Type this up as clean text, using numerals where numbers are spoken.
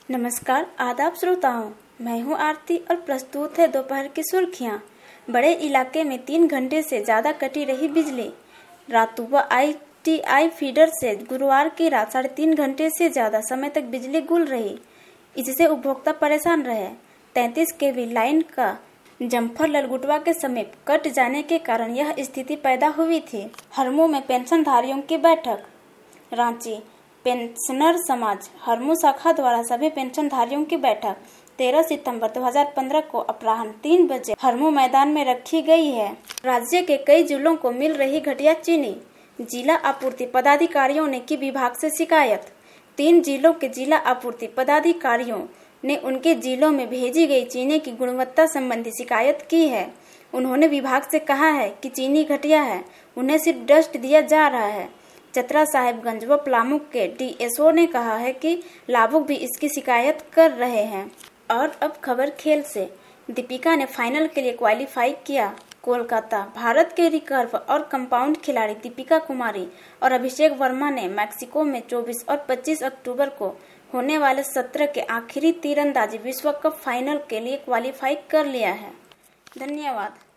नमस्कार, आदाब श्रोताओं। मैं हूं आरती और प्रस्तुत है दोपहर की सुर्खियां। बड़े इलाके में 3 घंटे से ज्यादा कटी रही बिजली। रातुवा आईटीआई फीडर से गुरुवार की रात 3.5 घंटे से ज्यादा समय तक बिजली गुल रही। इससे उपभोक्ता परेशान रहे। 33 केवी लाइन का जम्फर ललगुटवा के समीप कट जाने के कारण यह स्थिति पैदा हुई थी। हरमू में पेंशनधारियों की बैठक। रांची पेंशनर समाज हरमू शाखा द्वारा सभी पेंशनधारियों की बैठक 13 सितंबर 2015 को अपराह्न 3 बजे हरमू मैदान में रखी गई है। राज्य के कई जिलों को मिल रही घटिया चीनी। जिला आपूर्ति पदाधिकारियों ने की विभाग से शिकायत। 3 जिलों के जिला आपूर्ति पदाधिकारियों ने उनके जिलों में भेजी गई चीनी की गुणवत्ता संबंधी शिकायत की है। उन्होंने विभाग से कहा है कि चीनी घटिया है, उन्हें सिर्फ डस्ट दिया जा रहा है। चतरा साहिबगंज व पलामू के डीएसओ ने कहा है कि लाभुक भी इसकी शिकायत कर रहे हैं। और अब खबर खेल से। दीपिका ने फाइनल के लिए क्वालिफाई किया। कोलकाता भारत के रिकर्व और कंपाउंड खिलाड़ी दीपिका कुमारी और अभिषेक वर्मा ने मैक्सिको में 24 और 25 अक्टूबर को होने वाले सत्र के आखिरी तीरंदाजी विश्व कप फाइनल के लिए क्वालिफाई कर लिया है। धन्यवाद।